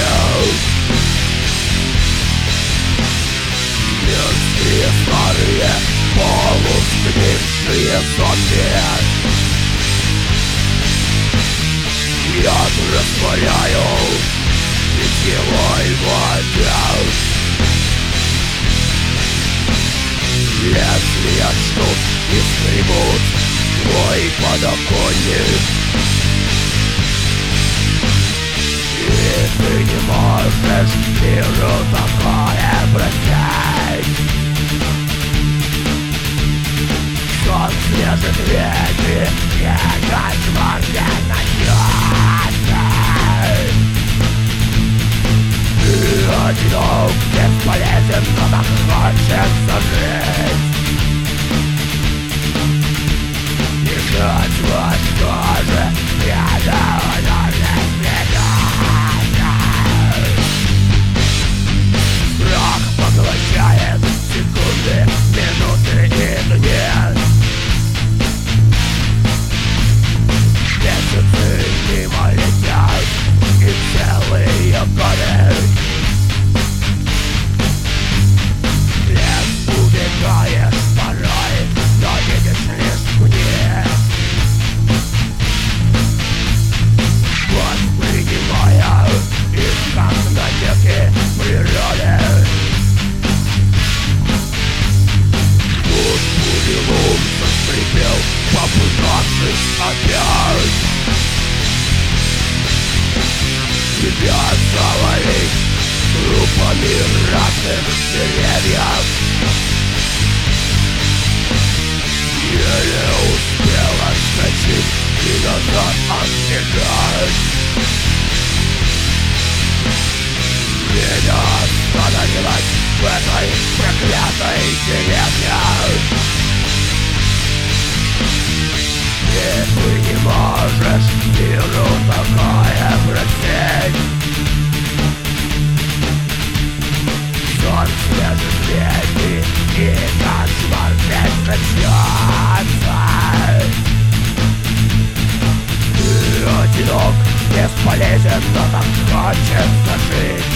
Мерзкие старые полусгнившие зомби. Я растворяю питьевой воде. Лезвия ждут и скребут твой подоконник, и ты не можешь миру такое простить. Сон свежит ветви, и кошмар не начнется. Ты одинок, бесполезен, но так хочется жить. И жить вас тоже рядом разбегаться. Страх поглощает секунды, минуты и дни. Месяцы мимо летят, и целые годы. Лес убегаешь порой, но видишь лишь вниз. Воспринимая их как навеки природы. Тут бурелом заскрипел, попытавшись опять тебя завалить трупами разных деревьев. Еле успел отскочить и назад отбегать. Меня остановилась в этой проклятой деревне. И ты не можешь миру такое простить. Сон свежит ветви, и кошмар здесь начнется. Ты одинок, бесполезен, но так хочется жить.